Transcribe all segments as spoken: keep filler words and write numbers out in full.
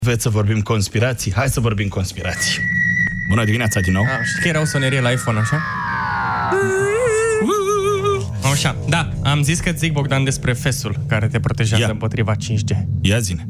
Veți să vorbim conspirații? Hai să vorbim conspirații. Bună dimineața din nou. A, știi că era o sonerie la iPhone, așa? Așa, da, am zis că zic, Bogdan, despre fesul care te protejează Ia. împotriva cinci G. Ia zine.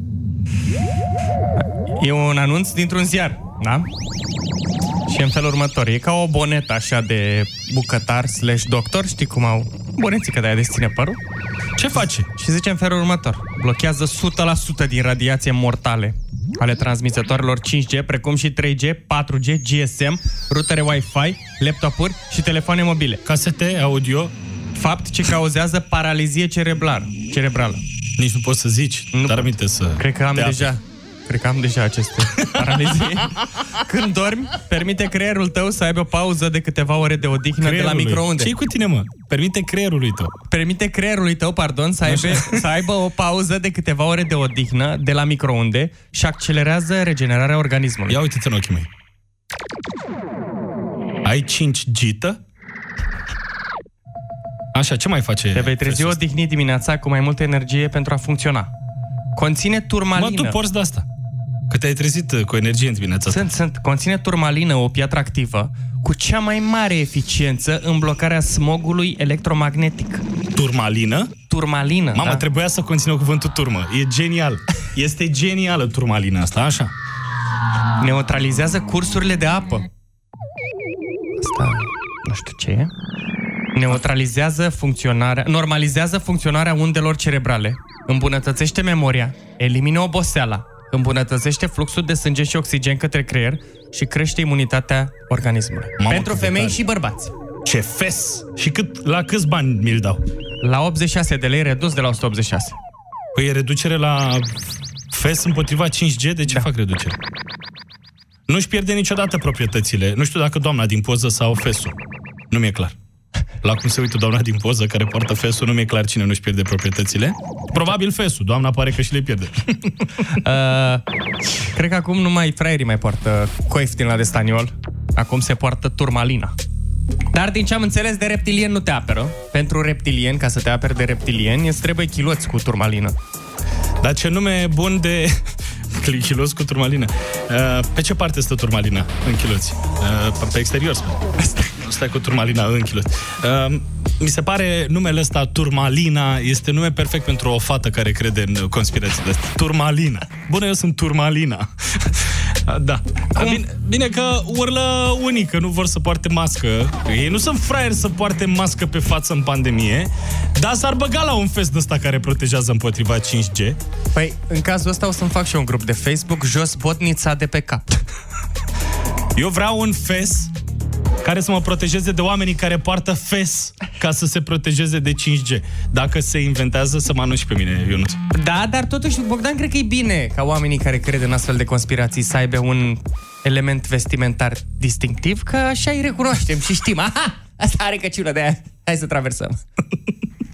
E un anunț dintr-un ziar, da? Și în felul următor, e ca o bonetă așa de bucătar slash doctor, știi cum au bonețică de aia de ține părul? Ce face? Și zice în felul următor, blochează o sută la sută din radiație mortale ale transmisătoarelor cinci G, precum și trei G, patru G, G S M, rutere Wi-Fi, laptopuri și telefoane mobile. Casete audio. Fapt ce cauzează paralizie cerebrală. cerebrală. Nici nu poți să zici, nu dar aminte să... Cred că am deja... Apri. Cred că am deja aceste paralizii. Când dormi, permite creierul tău să aibă o pauză de câteva ore de odihnă creierului. de la microunde. Ce-i cu tine, mă? Permite creierului tău. Permite creierului tău, pardon, să aibă, să aibă o pauză de câteva ore de odihnă de la microunde și accelerează regenerarea organismului. Ia uite-te în ochii mei. Ai cinci G-tă? Așa, ce mai face? Te vei trezi odihnit dimineața cu mai multă energie pentru a funcționa. Conține turmalină. Mă, tu porți de asta. Că te-ai trezit cu energie în dimineața asta. Sunt, sunt. Conține turmalină, o piatră activă, cu cea mai mare eficiență în blocarea smogului electromagnetic. Turmalină? Turmalină, Mama, da? trebuia să conțină cuvântul turmă. E genial. Este genială turmalina asta, așa. Neutralizează cursurile de apă. Asta, nu știu ce e. Neutralizează funcționarea, normalizează funcționarea undelor cerebrale, îmbunătățește memoria, elimină oboseala, îmbunătățește fluxul de sânge și oxigen către creier și crește imunitatea organismului. Mamă, pentru femei și bărbați. Ce fes! Și cât, la câți bani mi-l dau? La optzeci și șase de lei, redus de la o sută optzeci și șase. Păi e reducere la fes împotriva cinci G? De ce da. fac reducere? Nu-și pierde niciodată proprietățile. Nu știu dacă doamna din poză sau fesul. Nu mi-e clar. La cum se uită doamna din poză care poartă fesul, nu mi-e clar cine nu-și pierde proprietățile. Probabil fesul. Doamna pare că și le pierde. uh, cred că acum numai fraierii mai poartă coiftin la de staniol. Acum se poartă turmalina. Dar din ce am înțeles, de reptilien nu te apără. Pentru reptilien, ca să te aperi de reptilieni, îți trebuie chiloți cu turmalină. Dar ce nume bun de chiloți cu turmalină. Uh, pe ce parte stă turmalina în chiloți? Uh, pe exterior, spune. Stai cu turmalina în chiloți. Uh, mi se pare numele ăsta, Turmalina, este nume perfect pentru o fată care crede în conspirații de astea. Turmalina. Bună, eu sunt Turmalina. Da. Bine, bine că urlă unii că nu vor să poarte mască. Ei nu sunt fraieri să poarte mască pe față în pandemie, dar s-ar băga la un fest ăsta care protejează împotriva cinci G. Păi, în cazul ăsta o să-mi fac și un grup de Facebook, jos botnița de pe cap. Eu vreau un fes care să mă protejeze de oamenii care poartă fes ca să se protejeze de cinci G. Dacă se inventează, să mă anunț și pe mine, Ionuț. Da, dar totuși, Bogdan, cred că e bine ca oamenii care cred în astfel de conspirații să aibă un element vestimentar distinctiv, că așa îi recunoaștem și știm. Aha, asta are căciulă de aia. Hai să traversăm.